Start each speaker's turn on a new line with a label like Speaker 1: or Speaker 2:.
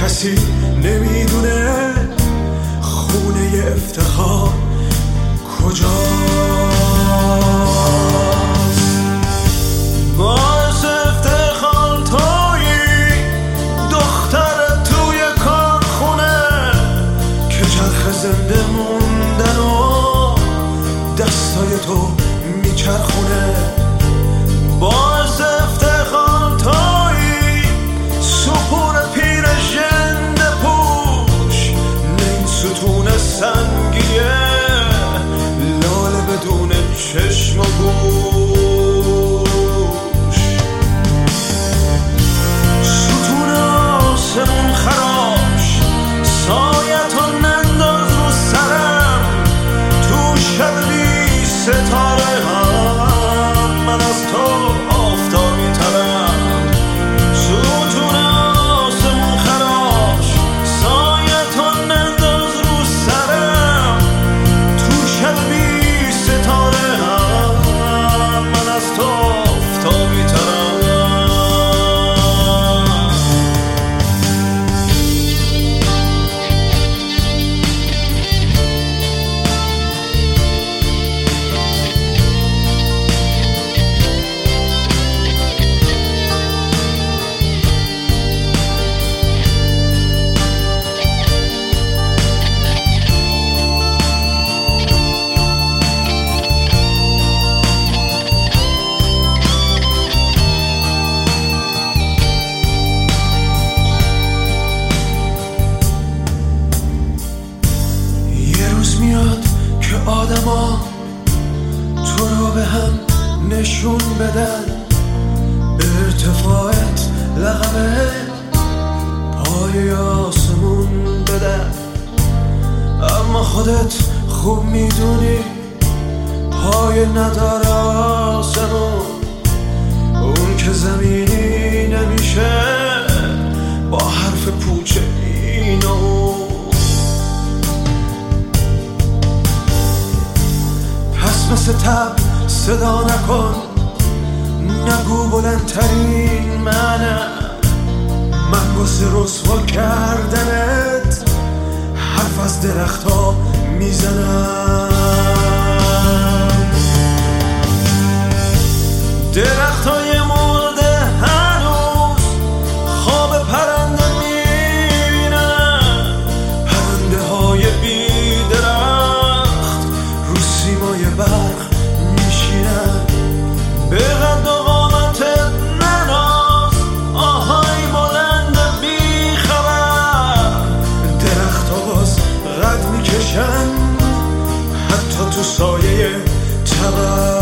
Speaker 1: کسی نمیدونه خونه افتخار کجاست. باعث افتخار تویی دختر توی کارخونه که چرخ زنده موندن و دستای تو میچرخونه. باعث افتخار تویی سپور پیر ژنده پوش نیم ستون سنگیه لاله بدون چشم و گوش. ستون آسمون خراش سایتو ننداز رو سرم تو شب بی ستاره هم من از تو آفتابی ترم. ستون آسمون خراش سایتو ننداز رو سرم تو شب بی ستاره هم من از تو آفتابی ترم. میاد که آدما تو رو به هم نشون بدن. ارتفاعت لقبه پای آسمون بدن، اما خودت خوب میدونی پای نداره آسمون. اون که زمینی نمیشه با حرف پوچ اینو. مثل تب صدا نکن، نگو بلندترین منم. من واسه رسوا کردنت حرف از درخت‌ها میزنم. درخت‌های مرده هنوز خواب پرنده میبینن. پرنده های بی درخت رو سیمای برق میشینن. به قد و قامتت نناز آهای بلند بی خبر. درخت ها باز قد میکشن حتی تو سایه تبر.